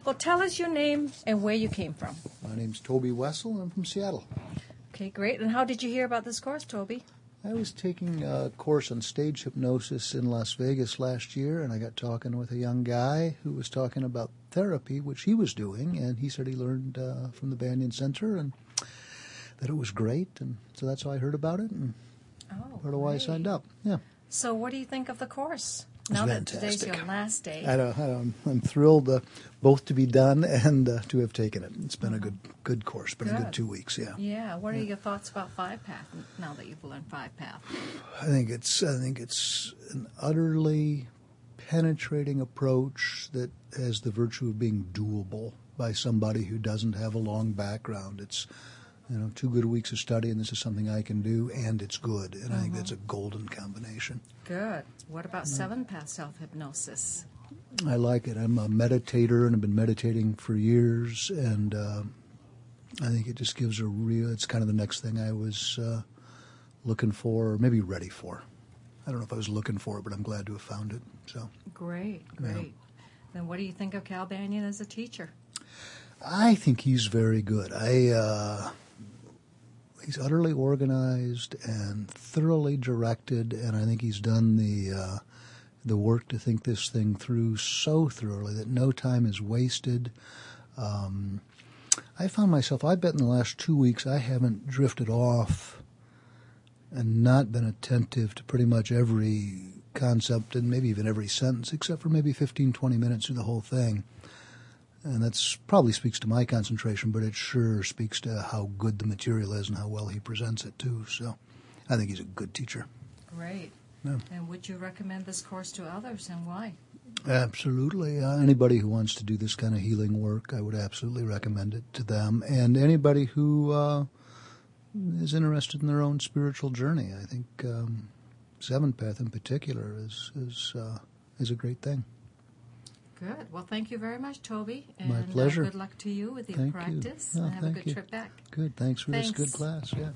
Well, tell us your name and where you came from. My name's Toby Wessel. I'm from Seattle. Okay, great. And how did you hear about this course, Toby? I was taking a course on stage hypnosis in Las Vegas last year, and I got talking with a young guy who was talking about therapy, which he was doing, and he said he learned from the Banyan Center and that it was great, and so that's how I heard about it, and part of why I signed up. Yeah. So what do you think of the course? It's Now that fantastic. today's your last day. I'm thrilled both to be done and to have taken it. It's been a good course, been a good 2 weeks, yeah. Yeah. What are your thoughts about Five Path now that you've learned Five Path? I think it's an utterly penetrating approach that has the virtue of being doable by somebody who doesn't have a long background. It's 2 good weeks of study, and this is something I can do, and it's good. And I think that's a golden combination. Good. What about Seven Path Self-Hypnosis? I like it. I'm a meditator, and I've been meditating for years, and I think it just gives it's kind of the next thing I was looking for, or maybe ready for. I don't know if I was looking for it, but I'm glad to have found it. So Great. Yeah. Then what do you think of Cal Banyan as a teacher? I think he's very good. He's utterly organized and thoroughly directed, and I think he's done the work to think this thing through so thoroughly that no time is wasted. I found myself, I bet in the last 2 weeks I haven't drifted off and not been attentive to pretty much every concept and maybe even every sentence, except for maybe 15, 20 minutes through the whole thing. And that probably speaks to my concentration, but it sure speaks to how good the material is and how well he presents it, too. So I think he's a good teacher. Great. Yeah. And would you recommend this course to others, and why? Absolutely. Anybody who wants to do this kind of healing work, I would absolutely recommend it to them. And anybody who is interested in their own spiritual journey, I think Seventh Path in particular is a great thing. Good. Well, thank you very much, Toby. And My pleasure. Good luck to you with your Thank practice. you. And have a thank good you. trip back. Good. Thanks for this Thanks. good class. Yeah.